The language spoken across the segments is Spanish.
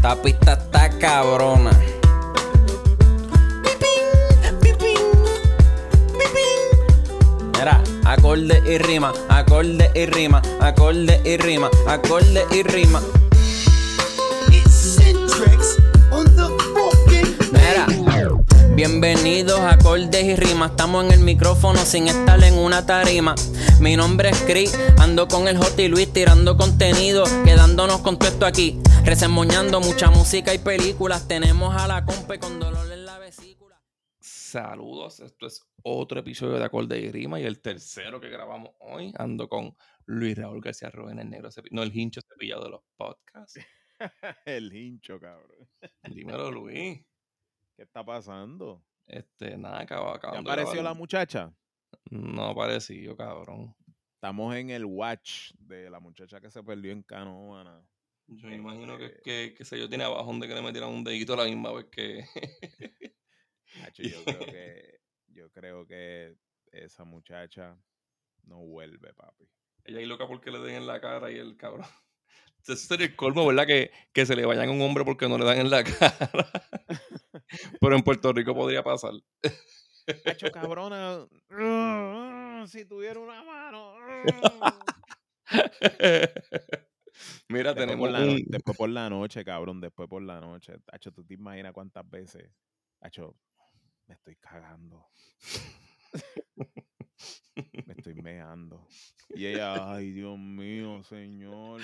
Esta pista está cabrona. Mira, acorde y rima, acorde y rima, acorde y rima, acorde y rima. Mira, bienvenidos a acordes y rimas. Estamos en el micrófono sin estar en una tarima. Mi nombre es Chris, ando con el J y Luis tirando contenido, quedándonos con todo esto aquí, resemoñando mucha música y películas. Tenemos a la compa con dolor en la vesícula. Saludos, esto es otro episodio de Acorde y Rima y el tercero que grabamos hoy. Ando con Luis Raúl García Rubén, el negro no, el hincho cepillado de los podcasts. El hincho, cabrón. Dímelo, Luis. ¿Qué está pasando? Nada, acabando ¿Ya de apareció grabar. la muchacha? No apareció, cabrón. Estamos en el watch de la muchacha que se perdió en Canóvana. Yo me imagino que sé yo, tiene abajón de que le metieran un dedito a la misma vez que... Hacho, yo creo que esa muchacha no vuelve, papi. Ella es loca porque le den en la cara y el cabrón. Eso sería el colmo, ¿verdad? Que se le vayan a un hombre porque no le dan en la cara. Pero en Puerto Rico podría pasar. Hacho, cabrona. Si tuviera una mano. Mira, Después tenemos después por la noche, cabrón. Después por la noche. Hacho, ¿tú te imaginas cuántas veces? Hacho, me estoy cagando. Me estoy meando. Y ella, ay, Dios mío, señor.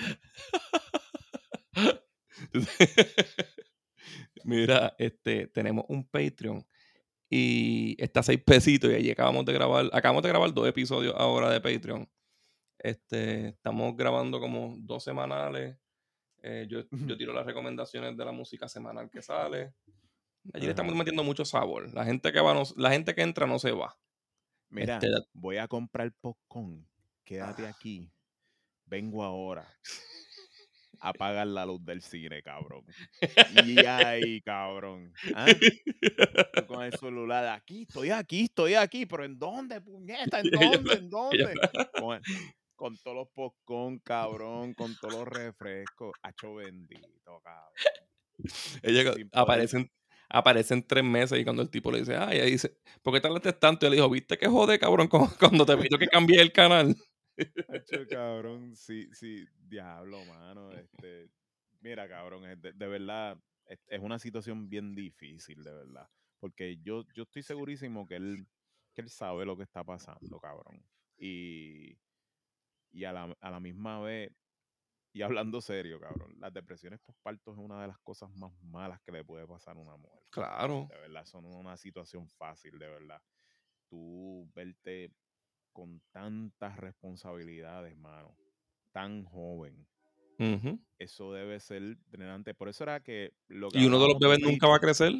Mira, tenemos un Patreon y está a 6 pesitos y ahí acabamos de grabar 2 episodios ahora de Patreon. Estamos grabando como 2 semanales. Yo tiro las recomendaciones de la música semanal que sale. Allí le estamos metiendo mucho sabor. La gente que entra no se va. Mira, voy a comprar popcorn. Quédate aquí. Vengo ahora. Apagar la luz del cine, cabrón. Y ahí, cabrón. ¿Ah? Tú con el celular. Aquí, estoy aquí. Pero ¿en dónde, puñeta? ¿En dónde? ¿En dónde? Con todos los popcorn, cabrón. Con todos los refrescos. Hacho bendito, cabrón. Ella aparecen 3 meses y cuando el tipo le dice, ay, ahí dice, ¿por qué tardaste tanto? Y él dijo, ¿viste qué jode, cabrón? Cuando te pidió que cambié el canal. Hacho, cabrón, sí, diablo, mano. Mira, cabrón, de verdad, es una situación bien difícil, de verdad. Porque yo estoy segurísimo que él sabe lo que está pasando, cabrón. Y a la misma vez, y hablando serio, cabrón, las depresiones postparto es una de las cosas más malas que le puede pasar a una mujer. Claro. De verdad, son una situación fácil, de verdad. Tú verte con tantas responsabilidades, mano, tan joven. Eso debe ser drenante. Por eso era que lo que ¿Y uno de los bebés nunca va a crecer?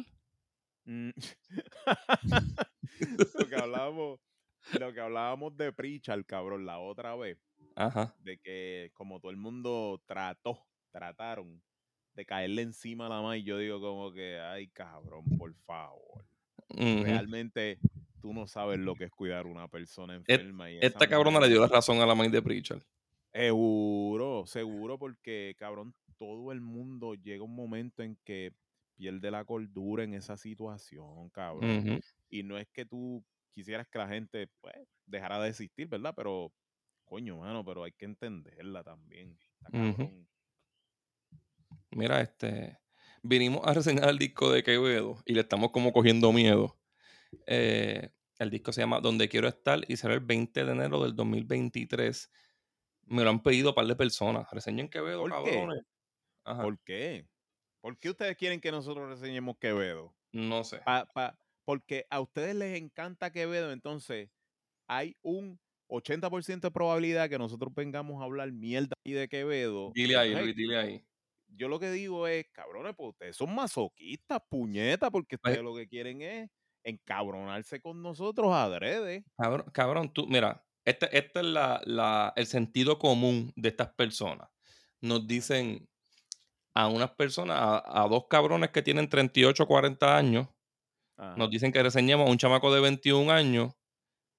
Lo que hablábamos de Pritchard, cabrón, la otra vez. Ajá. De que como todo el mundo trataron de caerle encima a la mamá, y yo digo como que, ay, cabrón, por favor. Realmente tú no sabes lo que es cuidar a una persona enferma. Y esta cabrona le dio la razón a la maíz de Pritchard. Seguro, porque, cabrón, todo el mundo llega un momento en que pierde la cordura en esa situación, cabrón. Y no es que tú quisieras que la gente, pues, dejara de existir, ¿verdad? Pero, coño, mano, pero hay que entenderla también. Está cabrón. Mira, vinimos a reseñar el disco de Quevedo y le estamos como cogiendo miedo. El disco se llama Donde Quiero Estar y será el 20 de enero del 2023. Me lo han pedido un par de personas. Reseñen Quevedo, ¿Por cabrones. qué? Ajá. ¿Por qué? ¿Por qué ustedes quieren que nosotros reseñemos Quevedo? No sé. Porque a ustedes les encanta Quevedo, entonces hay un 80% de probabilidad que nosotros vengamos a hablar mierda y de Quevedo. Dile ahí, Luis, dile ahí. Yo lo que digo es, cabrones, pues ustedes son masoquistas, puñetas, porque ustedes lo que quieren es encabronarse con nosotros adrede. Cabrón, tú, mira, este es el sentido común de estas personas. Nos dicen a unas personas, a 2 cabrones que tienen 38 o 40 años, nos dicen que reseñemos a un chamaco de 21 años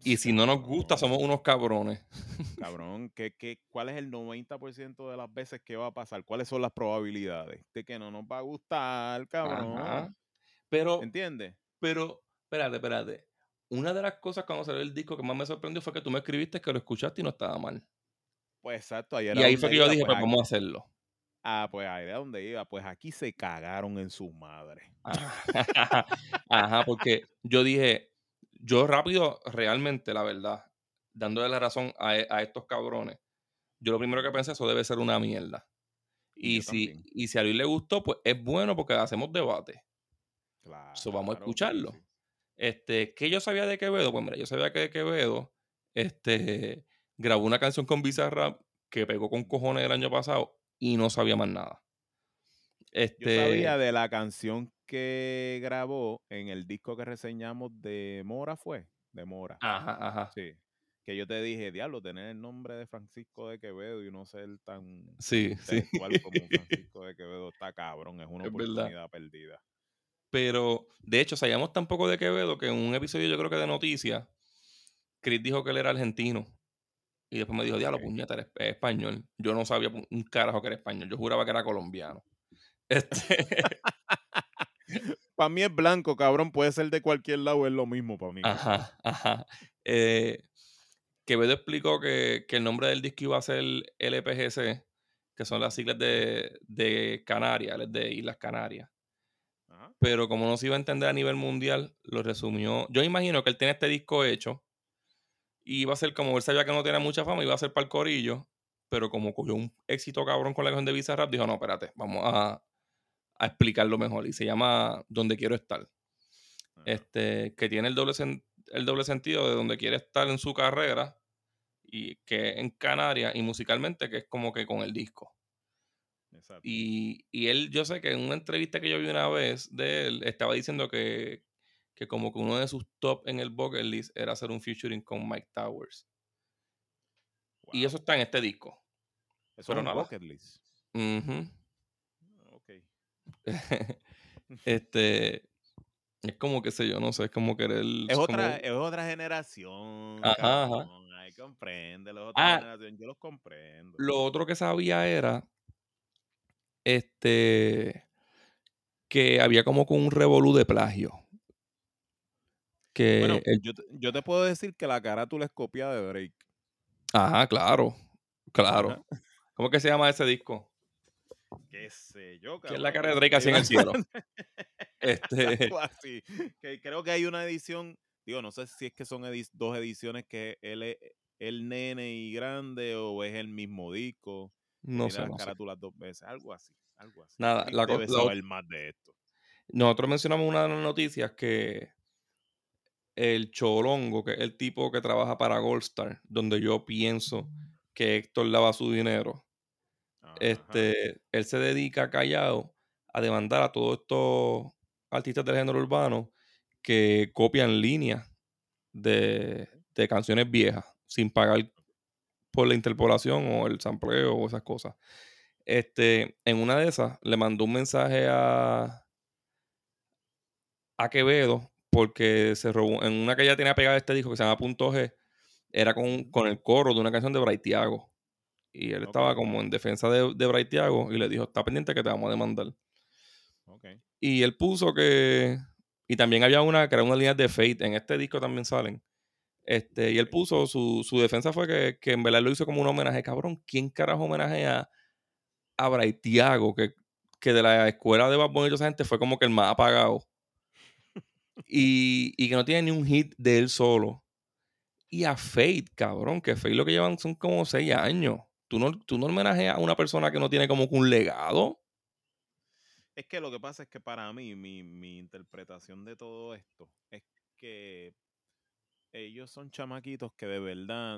Y si no nos gusta, somos unos cabrones. Cabrón, ¿cuál es el 90% de las veces que va a pasar? ¿Cuáles son las probabilidades de que no nos va a gustar, cabrón? Ajá. Pero, ¿Entiendes? espérate. Una de las cosas cuando salió el disco que más me sorprendió fue que tú me escribiste que lo escuchaste y no estaba mal. Pues exacto, ahí Y era ahí fue donde que yo iba, dije, pues pues vamos a hacerlo. pues ahí era donde iba, pues aquí se cagaron en sus madres. Ajá, porque yo dije, yo rápido, realmente, la verdad, dándole la razón a estos cabrones, yo lo primero que pensé, eso debe ser una mierda. Y yo también. Y si a Luis le gustó, pues es bueno porque hacemos debate. So, vamos a Claro, sí, escucharlo. sí. ¿Qué yo sabía de Quevedo? Pues mira, yo sabía que Quevedo grabó una canción con Bizarrap que pegó con cojones el año pasado y no sabía más nada. Yo sabía de la canción que grabó en el disco que reseñamos de Mora, ¿fue? De Mora. Ajá. Sí. Que yo te dije, diablo, tener el nombre de Francisco de Quevedo y no ser tan Sí. intelectual como Francisco de Quevedo está cabrón, es una Es verdad. oportunidad perdida. Pero, de hecho, sabíamos tan poco de Quevedo que en un episodio, yo creo que de Noticias, Chris dijo que él era argentino. Y después me dijo, diablo, Ok. puñeta, es español. Yo no sabía un carajo que era español. Yo juraba que era colombiano. Para mí es blanco, cabrón, puede ser de cualquier lado, es lo mismo para mí. Ajá. Quevedo explicó que el nombre del disco iba a ser LPGC, que son las siglas de Canarias, él es de Islas Canarias. Ajá. Pero como no se iba a entender a nivel mundial, lo resumió. Yo imagino que él tiene este disco hecho y iba a ser como él sabía que no tenía mucha fama, iba a ser para el corillo, pero como cogió un éxito cabrón con la canción de Bizarrap, dijo, no, espérate, vamos a explicarlo mejor. Y se llama Donde Quiero Estar. Ajá. Que tiene el doble sentido de donde quiere estar en su carrera y que en Canarias y musicalmente, que es como que con el disco. Exacto. Y él, yo sé que en una entrevista que yo vi una vez de él, estaba diciendo que como que uno de sus top en el bucket list era hacer un featuring con Mike Towers. Y Wow. eso está en este disco. Eso es Pero un nada. bucket list. Ujú. Ok. Este, es como que sé yo, no sé, es como querer, Es como, otra generación, ajá. cabrón. Hay que comprenderlo, es otra Ah, generación. Yo los comprendo. lo otro que sabía era, este, que había como con un revolú de plagio. Que Bueno, yo te puedo decir que la carátula es copia de Drake. ajá, claro. Ajá. ¿Cómo que se llama ese disco? Qué sé yo, Que es la cara cabrón. de Drake Hay así en una... el cielo. Este, Exacto, así. Que creo que hay una edición, digo, no sé si es que son dos ediciones que él es el nene y grande o es el mismo disco, que no tiene sé, las no sé. carátulas dos veces, algo así, algo así. Nada, Rick debe saber más de esto. nosotros mencionamos una de las noticias que el Cholongo, que es el tipo que trabaja para Goldstar, donde yo pienso que Héctor lava su dinero, Ajá. él se dedica callado a demandar a todos estos artistas del género urbano que copian líneas de canciones viejas sin pagar por la interpolación o el sampleo o esas cosas. En una de esas le mandó un mensaje a Quevedo porque se robó, en una que ella tenía pegada este disco que se llama Punto G, era Ujú. con el coro de una canción de Braithiago. Y él Ok, estaba como en defensa de Braithiago y le dijo, está pendiente que te vamos a demandar. ok. Y él puso que, y también había una que era una línea de Fate, en este disco también salen. Y él Ok. puso, su defensa fue que en verdad lo hizo como un homenaje. Cabrón, ¿quién carajo homenajea a Braithiago? Que de la escuela de Bad Bunny y toda esa gente fue como que el más apagado. Y que no tiene ni un hit de él solo. Y a Fate, cabrón, que Fate lo que llevan son como 6 años. Tú no homenajeas a una persona que no tiene como que un legado. Es que lo que pasa es que para mí, mi interpretación de todo esto es que ellos son chamaquitos que de verdad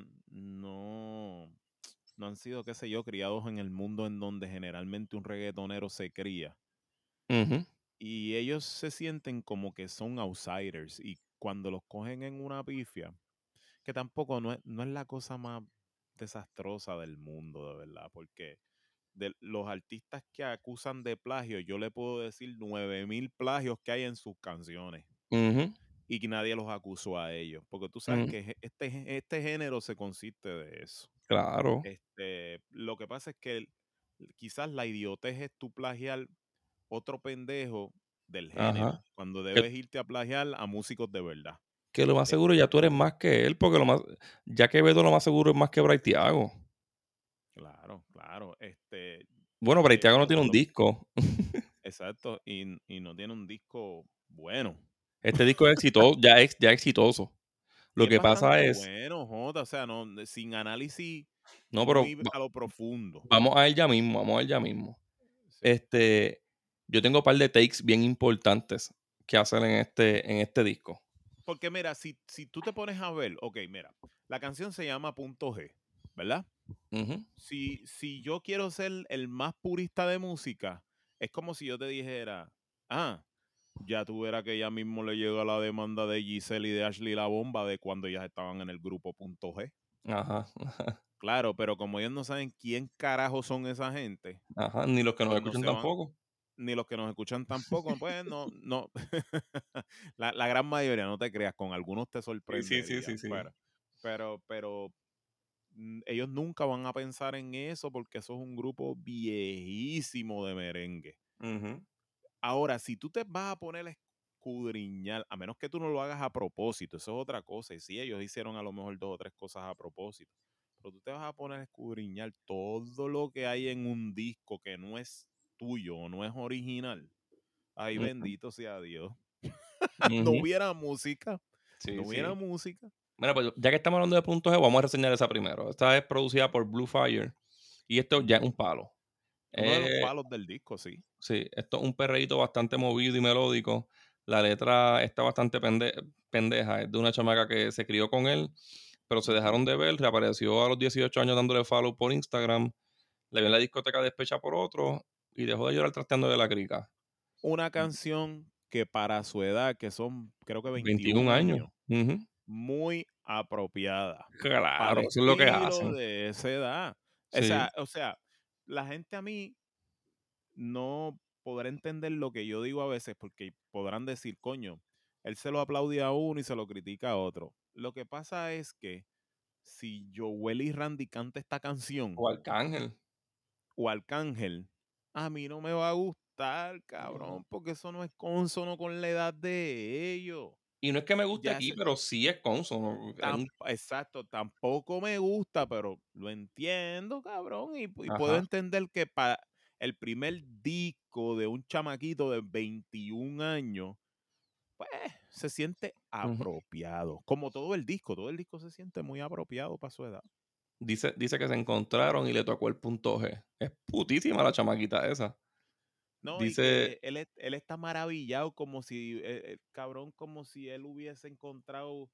no han sido, qué sé yo, criados en el mundo en donde generalmente un reggaetonero se cría. Ujú. Y ellos se sienten como que son outsiders. Y cuando los cogen en una pifia, que tampoco no es la cosa más desastrosa del mundo, de verdad, porque de los artistas que acusan de plagio, yo le puedo decir 9000 plagios que hay en sus canciones. Ujú. y que nadie los acusó a ellos. Porque tú sabes Ujú. que este género se consiste de eso. Claro. Lo que pasa es que quizás la idiotez es tu plagiar otro pendejo del Ajá. género, cuando Que, debes irte a plagiar a músicos de verdad. que lo más seguro ya Este, tú eres más que él, porque ya que Beto lo más seguro es más que Bray Thiago. claro, claro. Bueno, Bray Thiago no Mira, tiene un disco. exacto, y no tiene un disco bueno. Este disco es exitoso, ya exitoso. Lo Y es que pasa bastante es, bueno, Jota, o sea, no, sin análisis no, pero muy a lo profundo. vamos a él ya mismo, vamos a él ya mismo. Sí. Yo tengo un par de takes bien importantes que hacer en este disco. Porque mira, si tú te pones a ver, ok, mira, la canción se llama Punto G, ¿verdad? Ujú. Si yo quiero ser el más purista de música, es como si yo te dijera, ya tú verás que ya mismo le llega la demanda de Giselle y de Ashley La Bomba de cuando ellas estaban en el grupo Punto G. Ajá, Claro, pero como ellos no saben quién carajo son esa gente, ajá, ni los que nos pues no escuchan se van, tampoco. ni los que nos escuchan tampoco, pues no. La gran mayoría, no te creas, con algunos te Sí, sí, sí, sorprendería, sí, sí. pero ellos nunca van a pensar en eso porque eso es un grupo viejísimo de merengue. Ujú. Ahora, si tú te vas a poner a escudriñar, a menos que tú no lo hagas a propósito, eso es otra cosa. Y sí, ellos hicieron a lo mejor 2 o 3 cosas a propósito. Pero tú te vas a poner a escudriñar todo lo que hay en un disco que no es tuyo o no es original. Ay, Ujú. bendito sea Dios. No Ujú. hubiera música. No Sí, hubiera sí. música. Bueno, pues ya que estamos hablando de puntos G, vamos a reseñar esa primero. Esta es producida por Blue Fire y esto ya es un palo. Uno de los Eh, palos del disco, sí. sí, esto es un perreíto bastante movido y melódico. La letra está bastante pendeja. Es de una chamaca que se crió con él, pero se Ujú. dejaron de ver. Reapareció a los 18 años dándole follow por Instagram. Le vio en la discoteca despecha por otro y dejó de llorar trasteando de la crica. Una canción que para su edad, que son creo que 21 21 años. años, Ujú. muy apropiada para Claro, el eso es lo que estilo hacen. de esa edad. Sí, O sea, la gente a mí no podrá entender lo que yo digo a veces porque podrán decir, coño, él se lo aplaude a uno y se lo critica a otro. Lo que pasa es que si Joel y Randy canta esta canción o Arcángel. o Arcángel, a mí no me va a gustar, cabrón, porque eso no es consono con la edad de ellos. Y no es que me guste Ya aquí, pero sí es consono. exacto, tampoco me gusta, pero lo entiendo, cabrón, y puedo Ajá. entender que para el primer disco de un chamaquito de 21 años, pues se siente Ujú. apropiado. Como todo el disco se siente muy apropiado para su edad. Dice que se encontraron y le tocó el punto G. Es putísima la chamaquita esa. No, y Dice, que él está maravillado como si, cabrón, como si él hubiese encontrado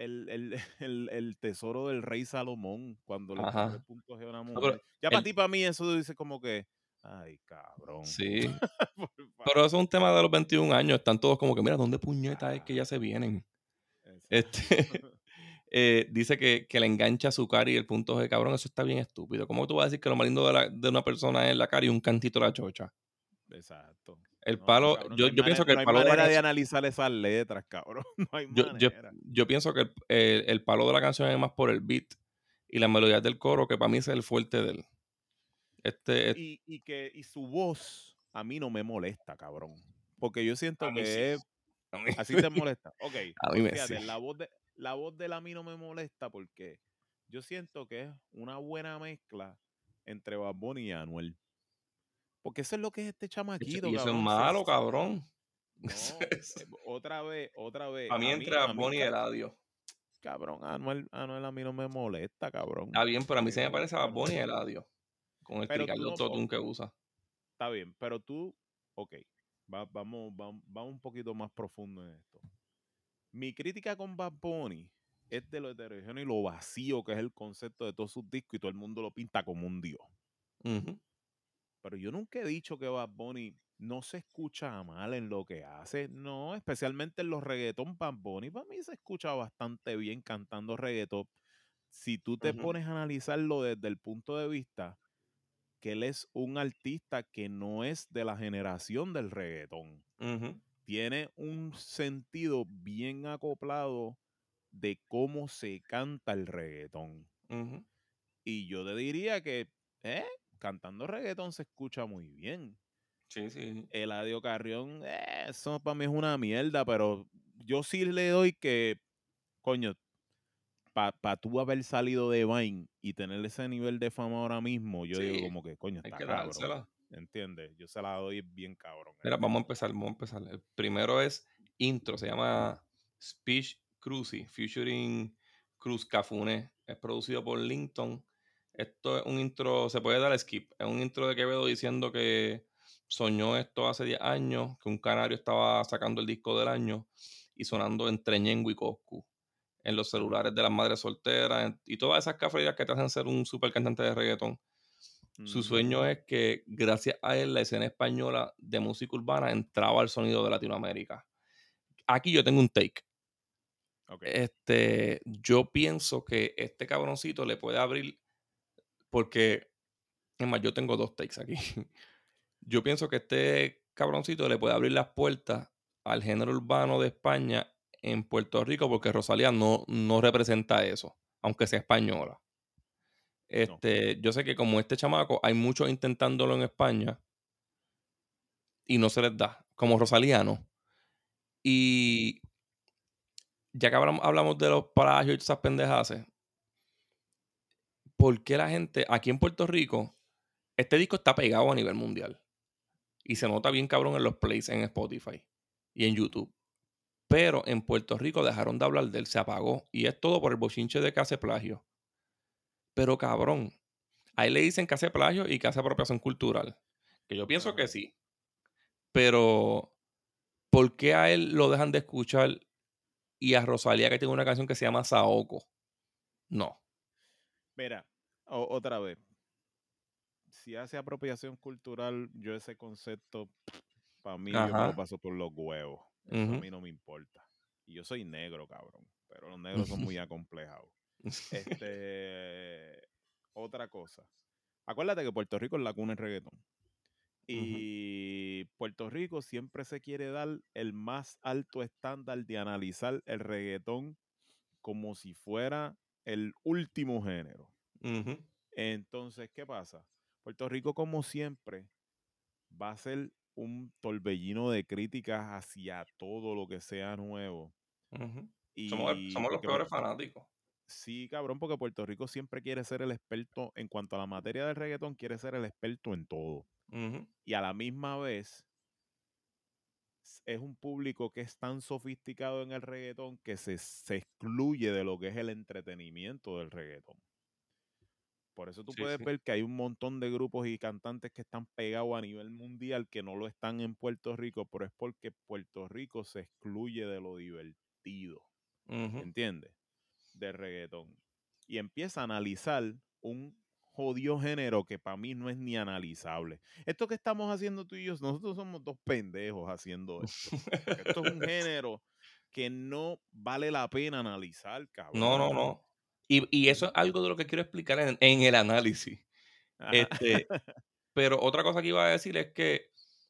el tesoro del rey Salomón cuando le encontró el ajá. punto G a una No, pero mujer. Ya para él, ti, para mí, eso dice como que, ay, cabrón, sí. por Pero eso es un favor. tema de los 21 años. Están todos como que, mira, ¿dónde puñeta es que ya Claro, se vienen? Este, exacto. dice que le engancha su cara y el punto G, cabrón, eso está bien estúpido. ¿Cómo tú vas a decir que lo más lindo de una persona es la cara y un cantito de la chocha? Exacto. El No, palo, cabrón, yo pienso que no el hay palo de la manera de canción, analizar esas letras, cabrón. No hay yo, yo, manera. yo pienso que el palo de la canción es más por el beat y las melodías del coro, que para mí es el fuerte de él. Y su voz a mí no me molesta, cabrón. Porque yo A siento mí sí. que A mí, así te molesta. Ok, a mí pues me sí. fíjate, la voz de a mí no me molesta porque yo siento que es una buena mezcla entre Bad Bunny y Anuel. Porque eso es lo que es este chamaquito, Y eso es cabrón. malo, cabrón. No, otra vez. Para mí entre Bad Bunny y Eladio. Cabrón, Anuel a mí no me molesta, cabrón. Está bien, pero a mí se me parece a Bad Pero, Bunny y Eladio. Con el pero tú crical no, autotune que usa. está bien, pero tú, ok, vamos un poquito más profundo en esto. Mi crítica con Bad Bunny es de lo heterogéneo y lo vacío que es el concepto de todos sus discos y todo el mundo lo pinta como un dios. Ujú, Pero yo nunca he dicho que Bad Bunny no se escucha mal en lo que hace. No, especialmente en los reggaetón. Bad Bunny para mí se escucha bastante bien cantando reggaetón. Si tú te ujú, pones a analizarlo desde el punto de vista que él es un artista que no es de la generación del reggaetón. ujú. tiene un sentido bien acoplado de cómo se canta el reggaetón. Ujú. Y yo te diría que cantando reggaetón se escucha muy bien. Sí, sí. Eladio Carrión, eso para mí es una mierda, pero yo sí le doy que, coño, para tú haber salido de Vine y tener ese nivel de fama ahora mismo, yo digo Sí, como que, coño, hay está que cabrón. dársela. ¿Entiendes? Yo se la doy bien cabrón al Mira, vamos a tipo. empezar, vamos a empezar. El primero es intro, se llama Speech Cruzy, featuring Cruz Cafune. Es producido por Linton. Esto es un intro, se puede dar skip. Es un intro de Quevedo diciendo que soñó esto hace 10 años, que un canario estaba sacando el disco del año y sonando entre Ñengo y Coscu en los celulares de las madres solteras y todas esas cafeterías que te hacen ser un super cantante de reggaetón. Su sueño es que gracias a él la escena española de música urbana entraba al sonido de Latinoamérica. Aquí yo tengo un take. Ok. Yo pienso que este cabroncito le puede abrir, porque, es más, yo tengo dos takes aquí. Yo pienso que este cabroncito le puede abrir las puertas al género urbano de España en Puerto Rico, porque Rosalía no representa eso, aunque sea española. No. Yo sé que como este chamaco, hay muchos intentándolo en España y no se les da, como Rosalía no. Y ya que hablamos de los plagios y esas pendejas, ¿por qué la gente aquí en Puerto Rico, este disco está pegado a nivel mundial? Y se nota bien cabrón en los plays en Spotify y en YouTube. Pero en Puerto Rico dejaron de hablar de él, se apagó. Y es todo por el bochinche de que hace plagio. Pero cabrón, ahí le dicen que hace plagio y que hace apropiación cultural. Que yo pienso que Ajá. sí. Pero, ¿por qué a él lo dejan de escuchar y a Rosalía, que tiene una canción que se llama Saoko? No. Mira, otra vez. Si hace apropiación cultural, yo ese concepto, para mí, yo me lo Ajá. paso por los huevos. Eso a Ujú. mí no me importa. Y yo soy negro, cabrón. Pero los negros son muy acomplejados. Otra cosa. Acuérdate que Puerto Rico es la cuna del reggaetón. Ujú. Y Puerto Rico siempre se quiere dar el más alto estándar de analizar el reggaetón como si fuera el último género. Ujú. Entonces, ¿qué pasa? Puerto Rico, como siempre, va a ser un torbellino de críticas hacia todo lo que sea nuevo. Ujú. Y Somos los porque peores fanáticos. sí, cabrón, porque Puerto Rico siempre quiere ser el experto en cuanto a la materia del reggaetón, quiere ser el experto en todo. Ujú. Y a la misma vez es un público que es tan sofisticado en el reggaetón que se excluye de lo que es el entretenimiento del reggaetón. Por eso tú Sí, puedes sí. ver que hay un montón de grupos y cantantes que están pegados a nivel mundial que no lo están en Puerto Rico, pero es porque Puerto Rico se excluye de lo divertido, Ujú. ¿entiendes? De reggaetón. Y empieza a analizar un jodido género que para mí no es ni analizable. Esto que estamos haciendo tú y yo, nosotros somos dos pendejos haciendo esto. Porque esto es un género que no vale la pena analizar, No, cabrón. no, no. Y eso es algo de lo que quiero explicar en el análisis. Ajá. Este, pero otra cosa que iba a decir es que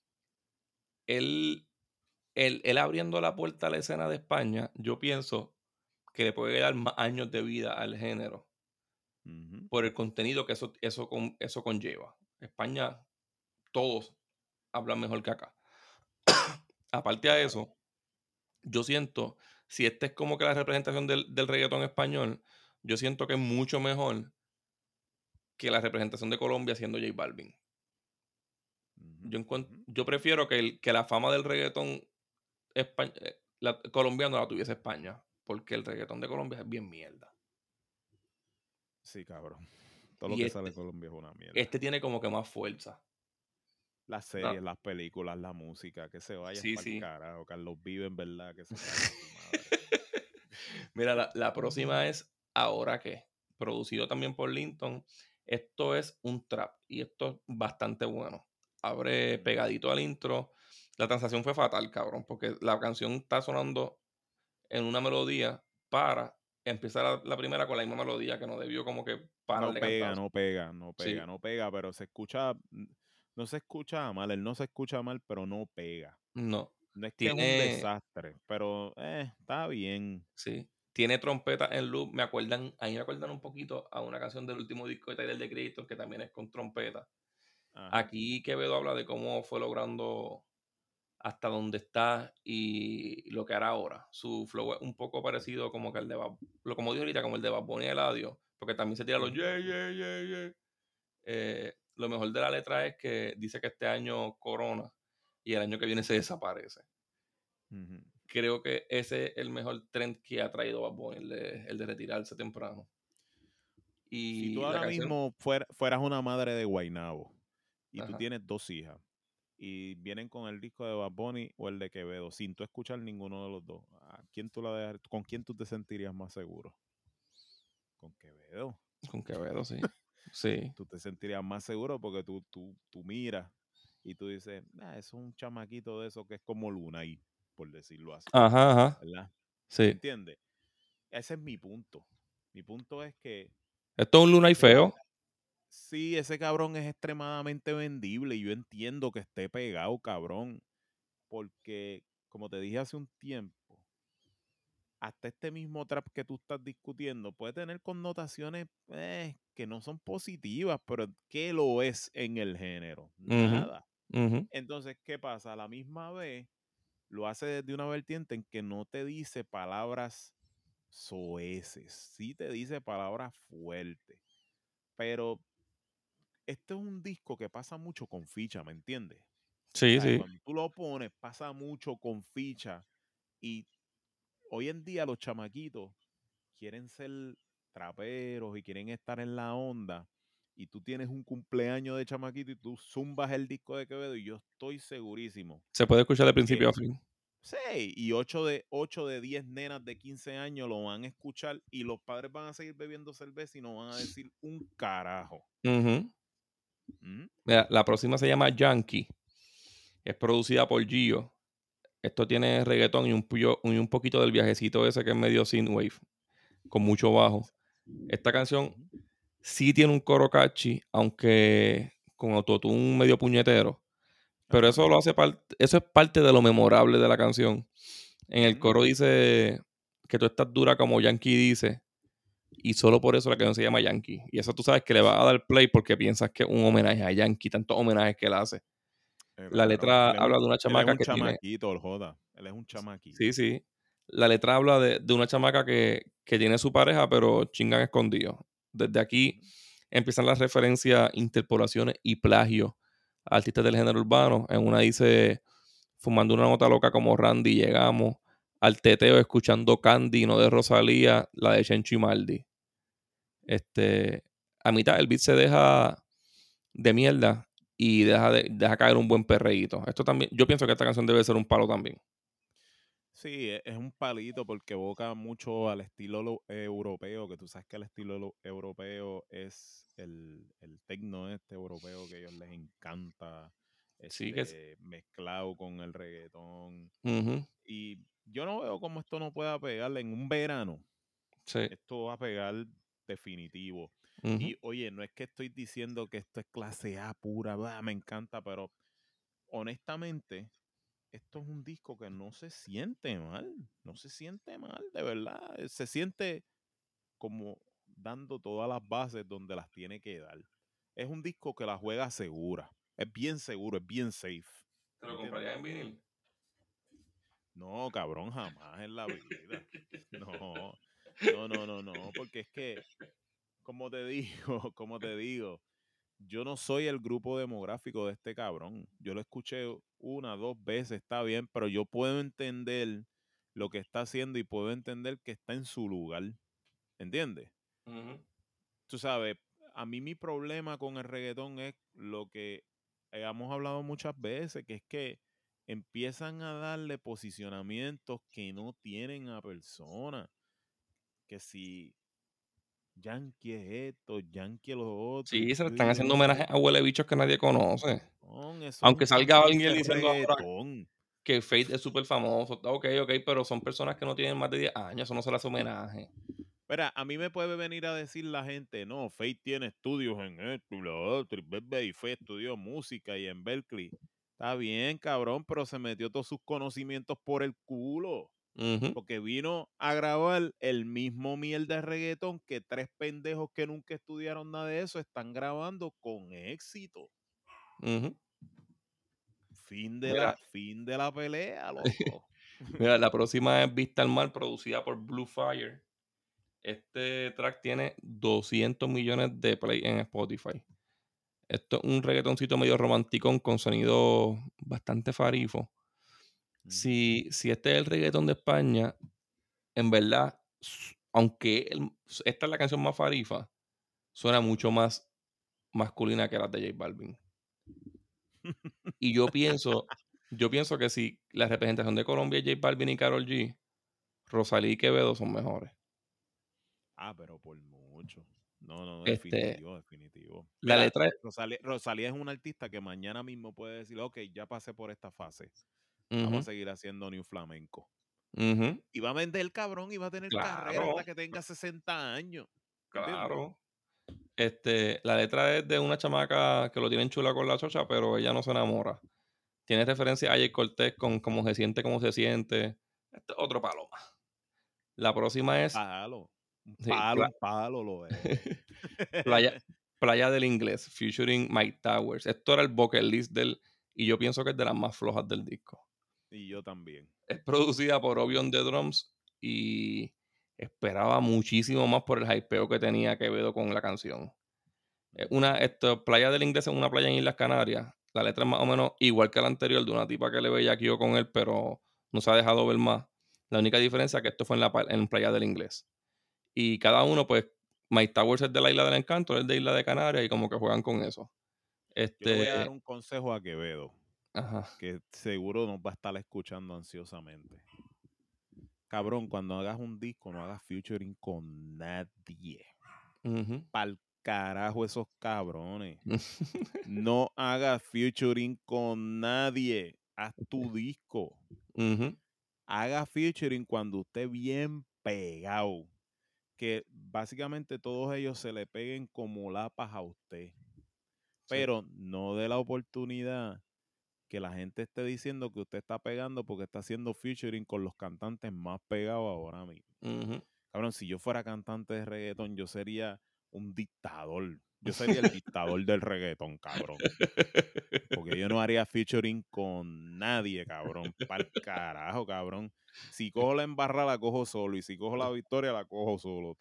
él, él abriendo la puerta a la escena de España, yo pienso que le puede dar más años de vida al género Ujú. por el contenido que eso conlleva. España, todos hablan mejor que acá. Aparte de Claro. eso, yo siento, si esta es como que la representación del reggaetón español, yo siento que es mucho mejor que la representación de Colombia siendo J Balvin. Ujú, ujú. Yo prefiero que la fama del reggaetón colombiano la tuviese España, porque el reggaetón de Colombia es bien mierda. Sí, cabrón. Todo lo Y que sale de Colombia es una mierda. este tiene como que más fuerza. Las No, series, las películas, la música, que se vaya sí, para el sí. carajo. Carlos Vive, en verdad, que se cague en su madre. Mira, la próxima es Ahora qué, producido también por Linton. Esto es un trap y esto es bastante bueno. Abre Ujú. pegadito al intro. La transacción fue fatal, cabrón, porque la canción está sonando en una melodía para empezar la primera con la misma melodía que no debió como que parar No de pega, cantazo. no pega, no pega, Sí, no pega, pero se escucha, no se escucha mal, él no se escucha mal, pero no pega. no. No es que es un Tiene, desastre, pero está bien. sí, tiene trompeta en loop. A mí me acuerdan un poquito a una canción del último disco de Tyler, The Creator, que también es con trompeta. Ajá. Aquí Quevedo habla de cómo fue logrando hasta donde está y lo que hará ahora. Su flow es un poco parecido como que el de como dijo ahorita, como el de Bad Bunny y Eladio, porque también se tira los yeah, yeah, yeah, yeah. Lo mejor de la letra es que dice que este año corona y el año que viene se desaparece. Ujú. Creo que ese es el mejor trend que ha traído Bad Bunny, el de retirarse temprano. Si tú Y la ahora canción, mismo fueras una madre de Guaynabo y tú ajá, tienes 2 hijas y vienen con el disco de Bad Bunny o el de Quevedo, sin tú escuchar ninguno de los dos, ¿con quién tú te sentirías más seguro? Con Quevedo. con Quevedo, sí. Sí. Tú te sentirías más seguro porque tú miras y tú dices, eso es un chamaquito de eso que es como Luna ahí, por decirlo así, Ajá, ajá. ¿verdad? ¿Me Sí. entiendes? Ese es mi punto. Mi punto es que Esto es un Luna y ese, feo. sí, ese cabrón es extremadamente vendible y yo entiendo que esté pegado, cabrón, porque como te dije hace un tiempo, hasta este mismo trap que tú estás discutiendo puede tener connotaciones que no son positivas, pero ¿qué lo es en el género? Ujú, Nada. ujú. Entonces, ¿qué pasa? A la misma vez lo hace desde una vertiente en que no te dice palabras soeces, sí te dice palabras fuertes, pero este es un disco que pasa mucho con ficha, ¿me entiendes? Sí, ¿Sabes? sí. Cuando tú lo pones, pasa mucho con ficha y hoy en día los chamaquitos quieren ser traperos y quieren estar en la onda y tú tienes un cumpleaños de chamaquito y tú zumbas el disco de Quevedo y yo estoy segurísimo Se puede escuchar de que principio a fin. 6 y 8 de 10 nenas de 15 años lo van a escuchar y los padres van a seguir bebiendo cerveza y no van a decir un carajo. Ujú. ¿Mm? Mira, la próxima se llama Yankee. Es producida por Gio. Esto tiene reggaetón y un poquito del viajecito ese que es medio synthwave, con mucho bajo. Esta canción Ujú. sí tiene un coro catchy, aunque con autotune medio puñetero. Pero Ajá. eso lo hace eso es parte de lo memorable de la canción. En el Ujú. coro dice que tú estás dura como Yankee dice, y solo por eso la canción se llama Yankee. Y eso tú sabes que le vas a dar play porque piensas que es un homenaje a Yankee, tantos homenajes que él hace. La Claro, letra habla de una él es chamaca un que tiene. chamaquito, el joda. Él es un Sí, chamaquito. sí. La letra habla de una chamaca que tiene su pareja, pero chingan escondido. Desde aquí Ujú. empiezan las referencias, interpolaciones y plagio a artistas del género urbano. En una dice, fumando una nota loca como Randy, llegamos al teteo escuchando Candy, no de Rosalía, la de Chencho y Maldi. A mitad el beat se deja de mierda y deja caer un buen perreíto. Esto también, yo pienso que esta canción debe ser un palo también. Sí, es un palito porque evoca mucho al estilo europeo, que tú sabes que el estilo europeo es el tecno europeo que a ellos les encanta, Sí, que es. mezclado con el reggaetón. Ujú, Y yo no veo cómo esto no pueda pegarle en un verano. sí. Esto va a pegar definitivo. Ujú. Y oye, no es que estoy diciendo que esto es clase A pura, me encanta, pero honestamente esto es un disco que no se siente mal, no se siente mal, de verdad, se siente como dando todas las bases donde las tiene que dar. Es un disco que la juega segura, es bien seguro, es bien safe, ¿Te ¿me lo entiendes? comprarías en vinil? No, cabrón, jamás en la vida. No, no, porque es que, como te digo, como te digo, yo no soy el grupo demográfico de este cabrón. Yo lo escuché 1, 2 veces, está bien, pero yo puedo entender lo que está haciendo y puedo entender que está en su lugar. ¿Entiendes? Ujú. Tú sabes, a mí mi problema con el reggaetón es lo que hemos hablado muchas veces, que es que empiezan a darle posicionamientos que no tienen a personas. Que si Yankee es esto, Yankee es lo otro, y Sí, se le yo están digo, haciendo homenaje a huele bichos que nadie conoce. eso es un Aunque salga cantante alguien de diciendo ahora reggaetón. que Fate es súper famoso. Ok, ok, pero son personas que no tienen más de 10 años. Eso no se le hace homenaje. Mira, a mí me puede venir a decir la gente, no, Faith tiene estudios en esto y lo otro, y Bebe y Faith estudió música y en Berkeley. Está bien, cabrón, pero se metió todos sus conocimientos por el culo. Porque vino a grabar el mismo mierda de reggaetón que 3 pendejos que nunca estudiaron nada de eso están grabando con éxito. Fin de la pelea, loco. Mira, la próxima es Vista al Mar, producida por Blue Fire. Este track tiene 200 millones de play en Spotify. Esto es un reggaetoncito medio romanticón con sonido bastante farifo. Si este es el reggaetón de España, en verdad, aunque esta es la canción más farifa, suena mucho más masculina que las de J Balvin. Y yo pienso que si la representación de Colombia es J Balvin y Karol G, Rosalía y Quevedo son mejores. Pero por mucho. No, Este, definitivo. la Mira, letra es... Rosalía es un artista que mañana mismo puede decir, ok, ya pasé por esta fase. Vamos a seguir haciendo New Flamenco. Y va a vender el cabrón y va a tener carrera hasta que tenga 60 años. Claro. La letra es de una chamaca que lo tienen chula con la chocha, pero ella no se enamora. Tiene referencia a Jay Cortés con cómo se siente, cómo se siente. Este es otro paloma. La próxima es... Un palo lo es. Playa del Inglés, featuring Mike Towers. Esto era el bucket list y yo pienso que es de las más flojas del disco. Y yo también. Es producida por Obi on the Drums y esperaba muchísimo más por el hypeo que tenía Quevedo con la canción. Playa del Inglés es una playa en Islas Canarias. La letra es más o menos igual que la anterior, de una tipa que le bellaqueó con él, pero no se ha dejado ver más. La única diferencia es que esto fue en Playa del Inglés. Y cada uno, pues, Mike Towers es de la Isla del Encanto, él es de Isla de Canarias y como que juegan con eso. Yo le voy a dar un consejo a Quevedo, Ajá. que seguro nos va a estar escuchando ansiosamente. Cabrón, cuando hagas un disco, no hagas featuring con nadie. Pa'l carajo esos cabrones. No hagas featuring con nadie. Haz tu disco. Haga featuring cuando esté bien pegado. Que básicamente todos ellos se le peguen como lapas a usted. Pero no dé la oportunidad que la gente esté diciendo que usted está pegando porque está haciendo featuring con los cantantes más pegados ahora mismo. Cabrón, si yo fuera cantante de reggaetón, yo sería un dictador. Yo sería el dictador del reggaetón, cabrón. Porque yo no haría featuring con nadie, cabrón. Pa'l carajo, cabrón. Si cojo la embarra, la cojo solo. Y si cojo la victoria, la cojo solo.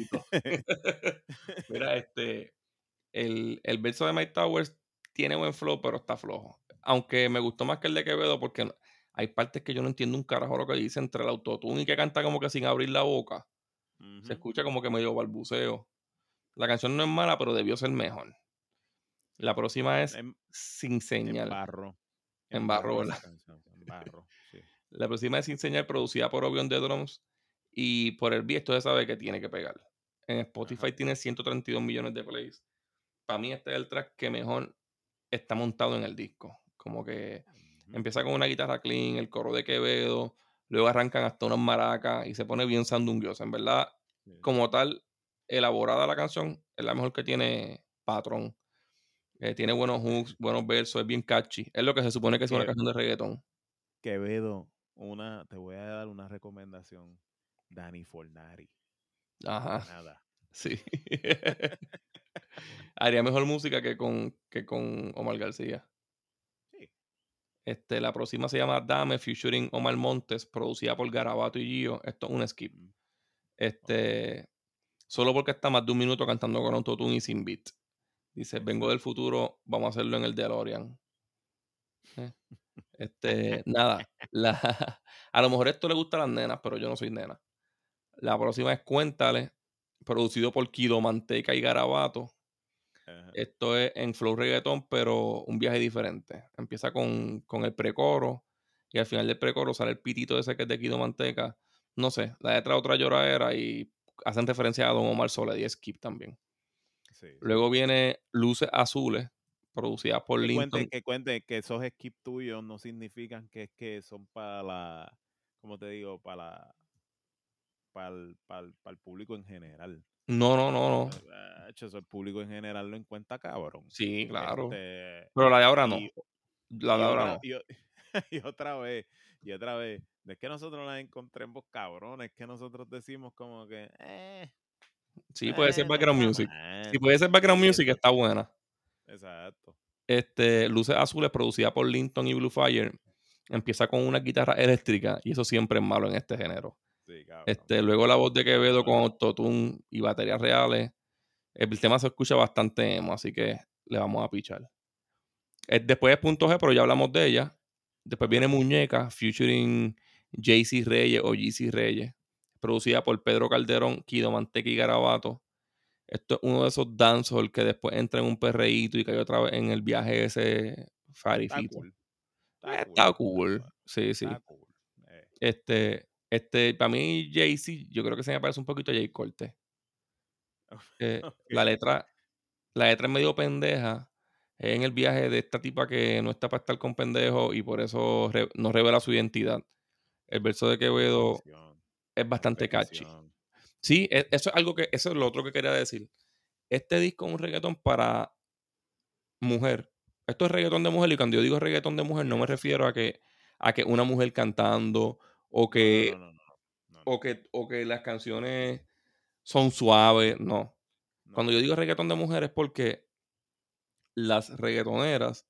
Mira, el verso de Mike Towers tiene buen flow, pero está flojo. Aunque me gustó más que el de Quevedo porque hay partes que yo no entiendo un carajo lo que dice entre el autotune y que canta como que sin abrir la boca. Se escucha como que medio balbuceo. La canción no es mala, pero debió ser mejor. La próxima es Sin Señal. En barro, ¿verdad? Sí. La próxima es Sin Señal, producida por Obi on the Drums. Y por el beat, esto se sabe que tiene que pegar. En Spotify tiene 132 millones de plays. Para mí este es el track que mejor está montado en el disco. Como que empieza con una guitarra clean, el coro de Quevedo, luego arrancan hasta unas maracas y se pone bien sandunguiosa. En verdad, como tal, elaborada la canción, es la mejor que tiene Patrón. Tiene buenos hooks, buenos versos, es bien catchy. Es lo que se supone que es una canción de reggaetón. Quevedo, te voy a dar una recomendación. Dani Fornari. Ajá. Nada. Sí. Haría mejor música que con Omar García. Sí. La próxima se llama Dame, featuring Omar Montes, producida por Garabato y Gio. Esto es un skip. Solo porque está más de un minuto cantando con autotune y sin beat. Dice, vengo del futuro, vamos a hacerlo en el DeLorean. Nada. A lo mejor esto le gusta a las nenas, pero yo no soy nena. La próxima es Cuéntale, producido por Kido Manteca y Garabato. Esto es en flow reggaetón, pero un viaje diferente. Empieza con el precoro y al final del precoro sale el pitito ese que es de Kido Manteca. No sé, la letra otra lloradera y hacen referencia a Don Omar Soledad y Skip también. Luego viene Luces Azules, producida por Linton. Que cuente que esos skips tuyos no significan que son para ¿cómo te digo? Para el público en general. No. Eso el público en general lo encuentra cabrón. Sí, claro. Pero la de ahora no. La de ahora no. Y otra vez, no es que nosotros las encontremos cabrones, es que nosotros decimos como que, Sí, puede ser no background está music. mal. Si puede ser background Sí, music, está buena. exacto. Luces Azules, producida por Linton y Blue Fire, empieza con una guitarra eléctrica y eso siempre es malo en este género. Sí, cabrón. Luego la voz de Quevedo con Claro. autotune y baterías reales. El tema se escucha bastante emo, así que le vamos a pichar. Después es Punto G, pero ya hablamos de ella. Después viene Muñeca, featuring JC Reyes o GC Reyes, producida por Pedro Calderón, Kido Manteca y Garabato. Esto es uno de esos dancehall que después entra en un perreíto y cae otra vez en el viaje ese Está farifito. cool. Está cool. Está cool. Sí, sí. Está cool. Para mí, Jay-Z, yo creo que se me parece un poquito a Jay Cortez. La Ok. letra es medio pendeja. Es en el viaje de esta tipa que no está para estar con pendejos y por eso no revela su identidad. El verso de Quevedo es La bastante catchy. repetición. Sí, eso es algo eso es lo otro que quería decir. Este disco es un reggaetón para mujer. Esto es reggaetón de mujer y cuando yo digo reggaetón de mujer no me Yes. refiero a que una mujer cantando o que, No. o que las canciones son suaves, no. Cuando yo digo reggaetón de mujer es porque las reggaetoneras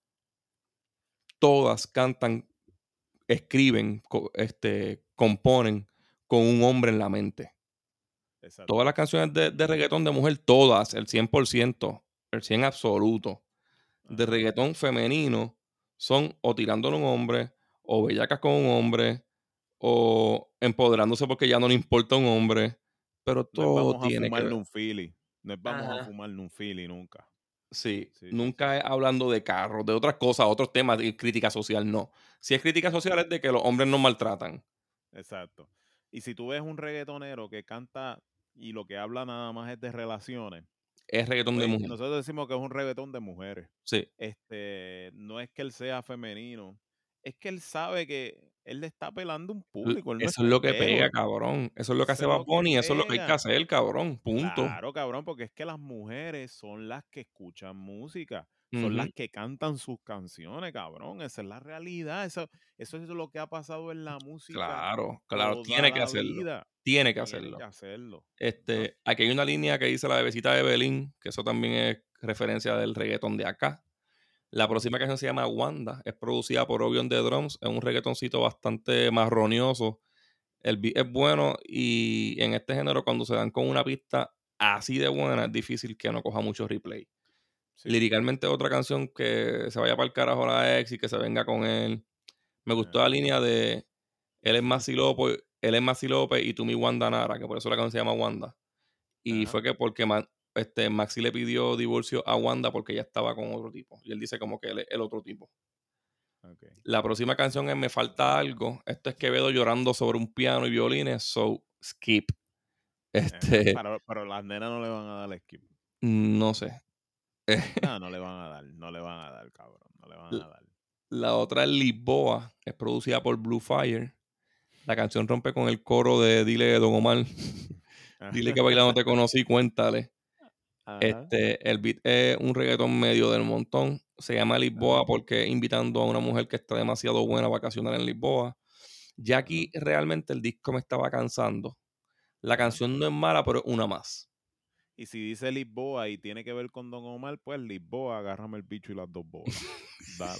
todas cantan, escriben, componen con un hombre en la mente. Exacto. Todas las canciones de reggaetón de mujer, todas, el 100%, el 100 absoluto, de reggaetón femenino, son o tirándole a un hombre, o bellacas con un hombre, o empoderándose porque ya no le importa un hombre, pero No es todo vamos a tiene que fumarle ver. un Philly. No es vamos a Ajá. fumarle un Philly nunca. Sí, Sí. nunca es hablando de carros, de otras cosas, otros temas, de crítica social, no. Si es crítica social es de que los hombres nos maltratan. Exacto. Y si tú ves un reggaetonero que canta y lo que habla nada más es de relaciones, Es reggaetón de pues mujer. nosotros decimos que es un reggaetón de mujeres. Sí, No es que él sea femenino, es que él sabe que él le está apelando a un público, él no es eso es lo que pega, pendejo. cabrón. Eso es lo que hace Eso es Bad lo que Bunny, eso es lo que hay que pega. hacer, cabrón. Punto. Claro, cabrón, porque es que las mujeres son las que escuchan música, son las Ujú. que cantan sus canciones, cabrón. Esa es la realidad. Eso es lo que ha pasado en la música Claro, toda tiene que la hacerlo. vida. Tiene que Tiene que hacerlo. hacerlo. ¿No? Aquí hay una línea que dice la bebecita de Belín, que eso también es referencia del reggaetón de acá. La próxima canción se llama Wanda, es producida por Obion de Drums, es un reggaetoncito bastante marronioso. El beat es bueno y en este género cuando se dan con una pista así de buena es difícil que no coja mucho replay. Sí. Liricalmente otra canción que se vaya para el carajo la ex y que se venga con él. Me gustó la línea de él es Maxi López y tú mi Wanda Nara, que por eso la canción se llama Wanda. Y Ajá. fue que porque Maxi le pidió divorcio a Wanda porque ella estaba con otro tipo. Y él dice como que él es el otro tipo. Okay. La próxima canción es Me Falta Algo. Esto es Quevedo llorando sobre un piano y violines. So, skip. Pero las nenas no le van a dar skip. No sé. No le van a dar. No le van a dar, cabrón. No le van a dar. La otra es Lisboa. Es producida por Blue Fire. La canción rompe con el coro de Dile Don Omar. Dile que bailando te conocí, cuéntale. Ajá. El beat es un reggaetón medio del montón. Se llama Lisboa Ajá. porque invitando a una mujer que está demasiado buena a vacacionar en Lisboa. Ya aquí realmente el disco me estaba cansando. La Ajá. canción no es mala, pero es una más. Y si dice Lisboa y tiene que ver con Don Omar, pues Lisboa, agárrame el bicho y las dos bolas. Dale.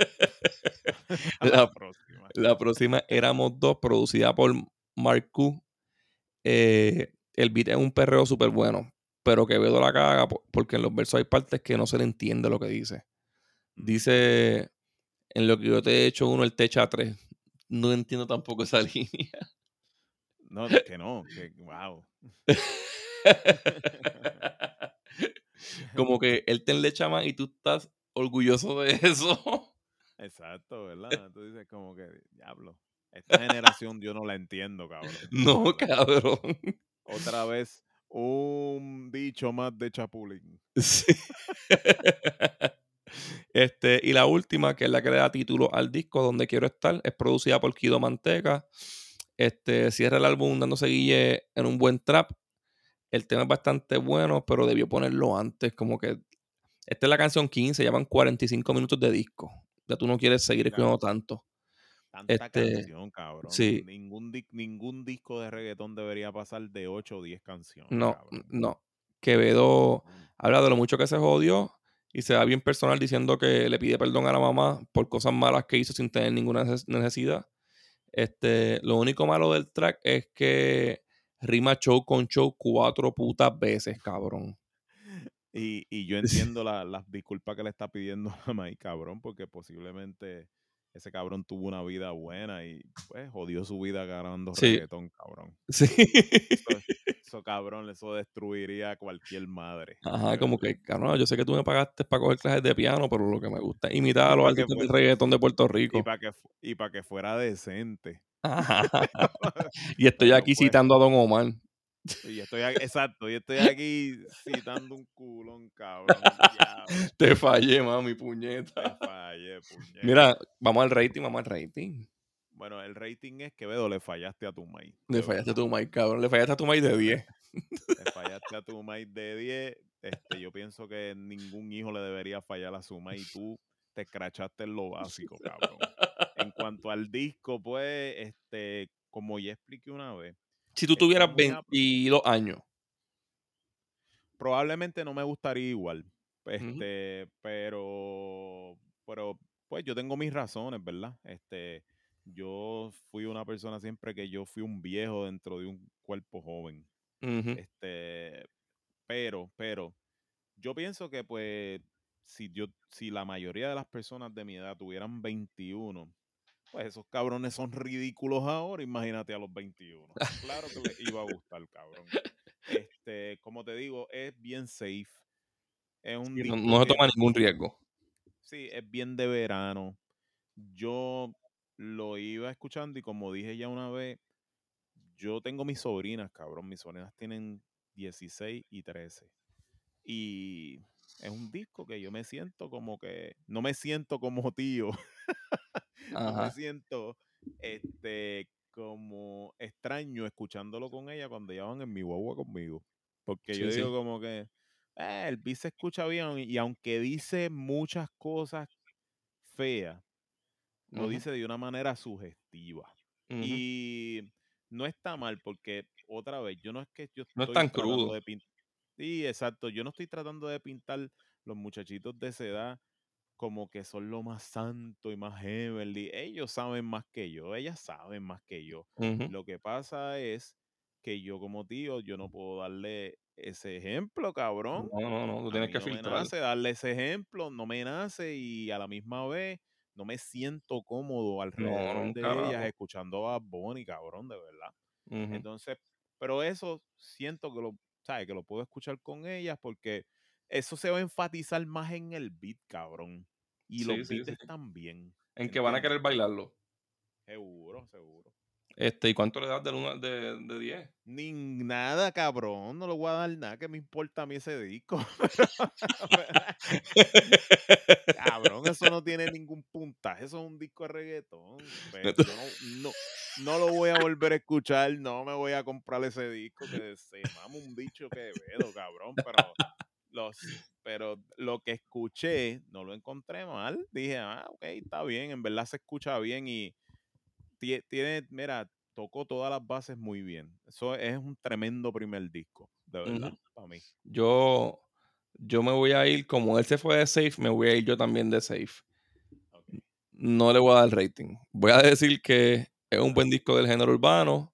A la La, próxima. la próxima Éramos Dos, producida por Marcu. El beat es un perreo súper bueno, pero Quevedo la caga porque en los versos hay partes que no se le entiende lo que dice. Dice, en lo que yo te he hecho uno, él te echa tres. No entiendo tampoco esa línea. No, es que no. Que, wow. Como que él te enlecha más y tú estás orgulloso de eso. Exacto, ¿verdad? Tú dices como que, diablo. Esta generación yo no la entiendo, cabrón. No, cabrón. Otra vez, un dicho más de Chapulín. Sí. Y la última, que es la que le da título al disco Donde Quiero Estar, es producida por Kido Manteca. Cierra el álbum dándose guille en un buen trap. El tema es bastante bueno, pero debió ponerlo antes. Como que esta es la canción 15, llevan 45 minutos de disco. Ya tú no quieres seguir escuchando tanto. Tanta canción, cabrón. Sí. Ningún disco de reggaetón debería pasar de 8 o 10 canciones, No, cabrón. no. Quevedo habla de lo mucho que se jodió y se da bien personal diciendo que le pide perdón a la mamá por cosas malas que hizo sin tener ninguna necesidad. Lo único malo del track es que rima show con show 4 putas veces, cabrón. Y yo entiendo las disculpas que le está pidiendo a Mike, cabrón, porque posiblemente ese cabrón tuvo una vida buena y pues jodió su vida ganando reggaetón, cabrón. Sí. Eso, cabrón, eso destruiría a cualquier madre. Ajá, como que, cabrón, yo sé que tú me pagaste para coger clases de piano, pero lo que me gusta es imitar a los para artistas del reggaetón de Puerto y Rico. para que fuera decente. Ajá. Y estoy Pero aquí pues, citando a Don Omar. exacto, yo estoy aquí citando un culón, cabrón. Diablo. Te fallé, mami, puñeta. Te fallé, puñeta. Mira, vamos al rating. Bueno, el rating es Quevedo, le fallaste a tu Mike. Le fallaste a tu Mike, cabrón. Le fallaste a tu Mike de 10. Le fallaste a tu Mike de 10. Yo pienso que ningún hijo le debería fallar a su Mike. Y tú te escrachaste en lo básico, cabrón. En cuanto al disco, pues, como ya expliqué una vez. Si tú tuvieras 22 años. Probablemente no me gustaría igual. Ujú. Pero, pues yo tengo mis razones, ¿verdad? Yo fui una persona siempre que yo fui un viejo dentro de un cuerpo joven. Ujú. Pero, yo pienso que pues si la mayoría de las personas de mi edad tuvieran 21, pues esos cabrones son ridículos ahora, imagínate a los 21. Claro que les iba a gustar, cabrón. Como te digo, es bien safe. Es un Sí, no, disco no se que toma ningún riesgo. sí, es bien de verano. Yo lo iba escuchando y como dije ya una vez, yo tengo mis sobrinas, cabrón. Mis sobrinas tienen 16 y 13. Y es un disco que yo me siento como que, no me siento como tío, no me Ajá. siento como extraño escuchándolo con ella cuando ella van en mi guagua conmigo. Porque yo Sí, digo sí. como que el beat se escucha bien y aunque dice muchas cosas feas, lo Ujú. dice de una manera sugestiva. Ujú. Y no está mal porque, otra vez, yo no es que yo No es estoy tan tratando crudo. de pintar. Sí, exacto. Yo no estoy tratando de pintar los muchachitos de esa edad como que son lo más santo y más heavenly. Ellos saben más que yo, ellas saben más que yo. Ujú. Lo que pasa es que yo como tío, yo no puedo darle ese ejemplo, cabrón. No, tú A tienes mí que no me filtrar. nace darle ese ejemplo, no me nace y a la misma vez no me siento cómodo No, alrededor un de ellas carajo. escuchando a Bad Bunny, cabrón, de verdad. Ujú. Entonces, pero eso siento que ¿sabes? Que lo puedo escuchar con ellas porque eso se va a enfatizar más en el beat, cabrón. Y los Sí, sí, beats sí. están bien, En que van a ¿entiendes? querer bailarlo. Seguro, seguro. ¿Y cuánto le das de 10? Ni nada, cabrón. No le voy a dar nada que me importa a mí ese disco. Cabrón, eso no tiene ningún puntaje. Eso es un disco de reggaetón. Pues, yo no lo voy a volver a escuchar. No me voy a comprar ese disco que se mama un bicho que vedo, cabrón. Pero lo que escuché no lo encontré mal. Dije, ok, está bien. En verdad se escucha bien y tiene, mira, tocó todas las bases muy bien. Eso es un tremendo primer disco, de verdad, Ujú. para mí. Yo me voy a ir, como él se fue de safe, me voy a ir yo también de safe. Okay. No le voy a dar rating. Voy a decir que es un Ajá. buen disco del género urbano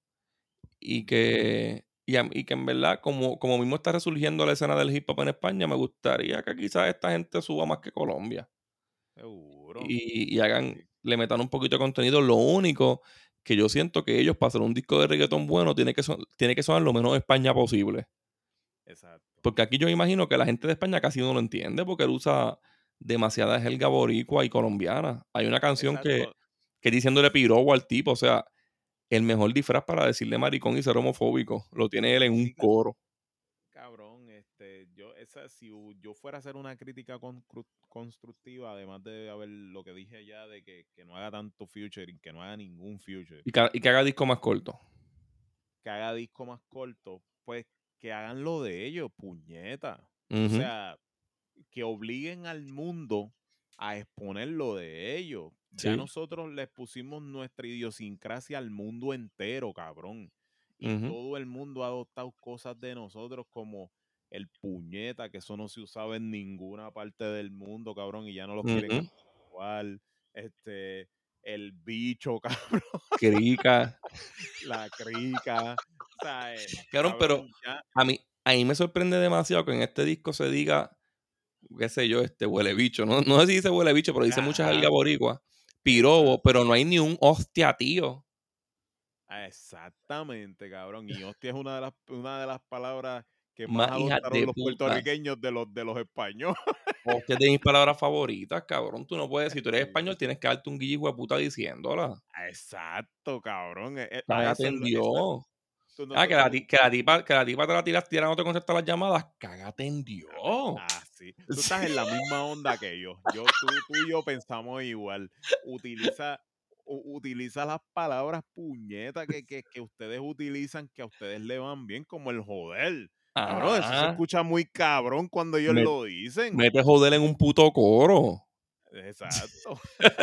y que en verdad, como mismo está resurgiendo la escena del hip hop en España, me gustaría que quizás esta gente suba más que Colombia Seguro. y Sí, le metan un poquito de contenido. Lo único que yo siento que ellos, para hacer un disco de reggaetón bueno, tiene que sonar lo menos España posible. exacto. Porque aquí yo imagino que la gente de España casi no lo entiende porque él usa demasiada jerga boricua y colombiana. Hay una canción que Exacto. diciéndole pirobo al tipo, o sea, el mejor disfraz para decirle maricón y ser homofóbico. Lo tiene él en un Sí, coro. cabrón, si yo fuera a hacer una crítica constructiva, además de haber lo que dije ya de que no haga tanto featuring, que no haga ningún feature, Y que haga disco más corto. que haga disco más corto, pues que hagan lo de ellos, puñeta. O Ujú. sea, que obliguen al mundo a exponer lo de ellos. Ya Sí. nosotros les pusimos nuestra idiosincrasia al mundo entero, cabrón. Y Ujú. todo el mundo ha adoptado cosas de nosotros como el puñeta, que eso no se usaba en ninguna parte del mundo, cabrón, y ya no lo quieren Ujú. actuar. El bicho, cabrón, Crica. la crica. O sea, Cabrón, pero cabrón, ya. a mí me sorprende demasiado que en este disco se diga, qué sé yo, huele bicho. No sé si dice huele bicho, pero dice muchas Ajá, jerga boricua. Pirobo, exacto. pero no hay ni un hostia, tío. Exactamente, cabrón. Y hostia es una de las palabras que más Más hijas adoptaron de los puta. puertorriqueños de los españoles. Hostia es de mis palabras favoritas, cabrón. Tú no puedes, si tú eres Sí. español, tienes que darte un guille de puta diciéndola. Exacto, cabrón. A Cágate eso en Dios. tú no- Ah, tú- tú- que la tipa te la tiras, tira, no te contesta las llamadas. Cágate en Dios. sí. Tú estás en la misma onda que yo. Tú y yo pensamos igual. Utiliza, utiliza las palabras puñetas que ustedes utilizan, que a ustedes le van bien, como el joder. Cabrón, eso se Ajá. escucha muy cabrón cuando ellos lo dicen. Mete joder en un puto coro. Exacto.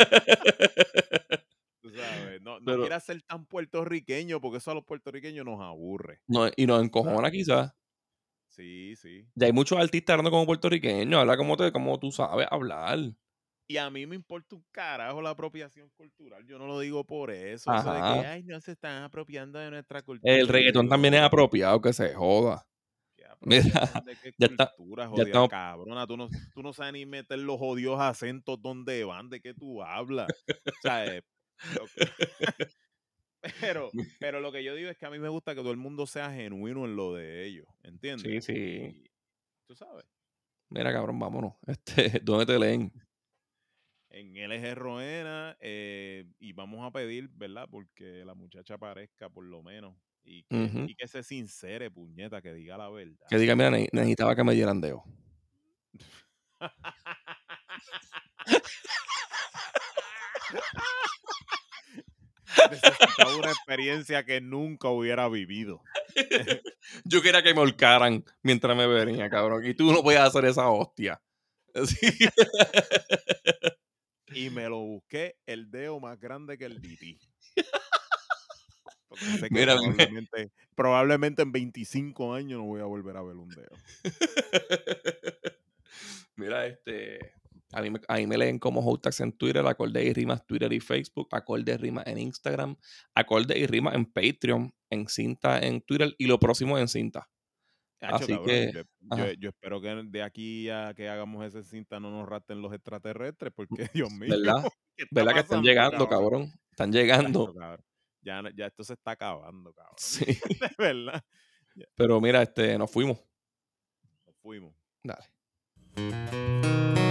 Tú sabes, no Pero, quieras ser tan puertorriqueño porque eso a los puertorriqueños nos aburre. no, y nos Tú encojona sabes. quizás. Sí, sí. Ya hay muchos artistas hablando como puertorriqueños. Habla como tú sabes hablar. Y a mí me importa un carajo la apropiación cultural. Yo no lo digo por eso. Eso de que, Ajá. ay, no se están apropiando de nuestra El cultura. Y yo reggaetón digo, también es apropiado, que se joda. ¿qué Mira, apropiación de qué ya está, cultura, ya jodida estamos. cabrona? Tú no sabes ni meter los jodidos acentos donde van, de qué tú hablas. O sea, lo que- pero lo que yo digo es que a mí me gusta que todo el mundo sea genuino en lo de ellos, ¿entiendes? Sí, sí. Y tú sabes, Mira, cabrón, vámonos. ¿Dónde te leen? en LG Roena, y vamos a pedir, ¿verdad? Porque la muchacha aparezca por lo menos y que, Ujú. y que se sincere, puñeta, que diga la verdad. Que diga, mira, Ya. necesitaba que me dieran deo. Necesitaba una experiencia que nunca hubiera vivido. Yo quería que me holcaran mientras me venía, cabrón. Y tú no puedes hacer esa hostia. Así. Y me lo busqué el dedo más grande que el DT. Porque sé que Mira, probablemente en 25 años no voy a volver a ver un dedo. mira, a mí me leen como Hotax en Twitter, Acorde y Rimas Twitter y Facebook, Acorde y Rimas en Instagram, Acorde y Rimas en Patreon, en Cinta en Twitter y lo próximo en Cinta. Cacho, Así cabrón, que, ajá, yo espero que de aquí a que hagamos ese cinta no nos raten los extraterrestres, porque Dios mío, ¿verdad? ¿qué está ¿Verdad que están pasando, llegando, cabrón? cabrón? Están llegando. Cacho, cabrón. Ya esto se está acabando, cabrón. Sí. De verdad. Ya, Pero mira, nos fuimos. nos fuimos. Dale.